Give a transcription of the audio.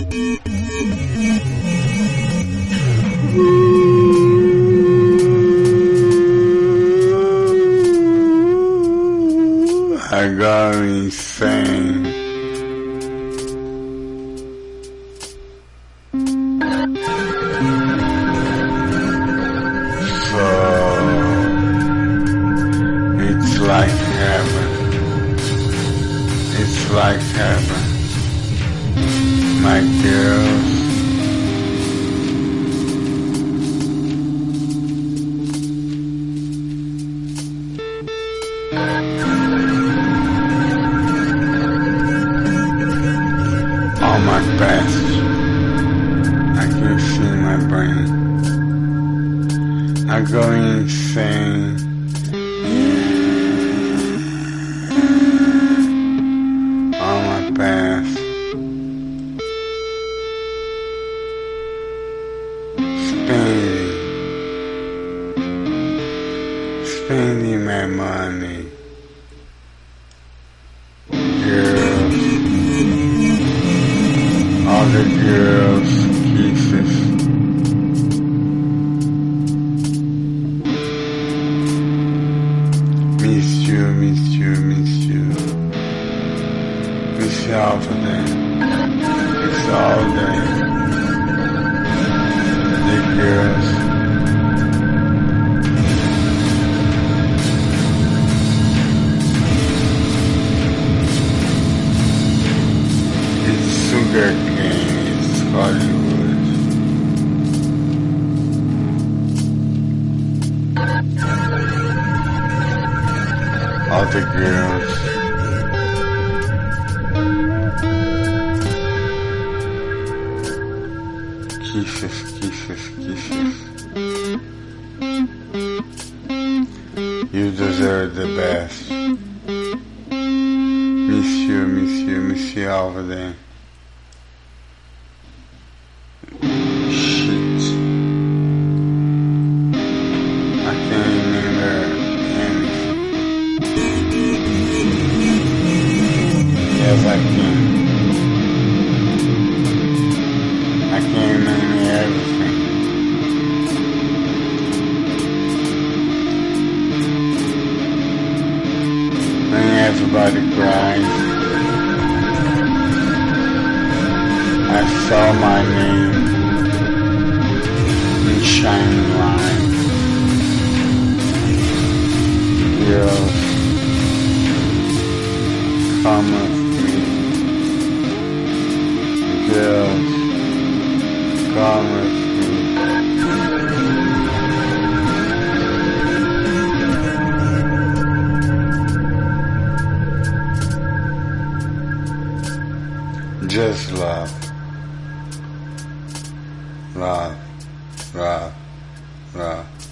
I go insane. So it's like heaven. It's like heaven. My girls. All my best. I can see my brain. I go insane. All my best. Spending my money. Girls. All the girls' kisses. Miss you, miss you, miss you. Miss you all for them. It's all day. The girls. It's sugar cane. It's Hollywood. All the girls. Kisses, kisses, kisses. You deserve the best. Miss you, miss you, miss you over there. Shit. I can't remember anything. Yes, I can. I can't remember everything. When everybody cries, I saw my name in shining light. Girls, come with me. Girls, come with me. Just love. Love, love, love.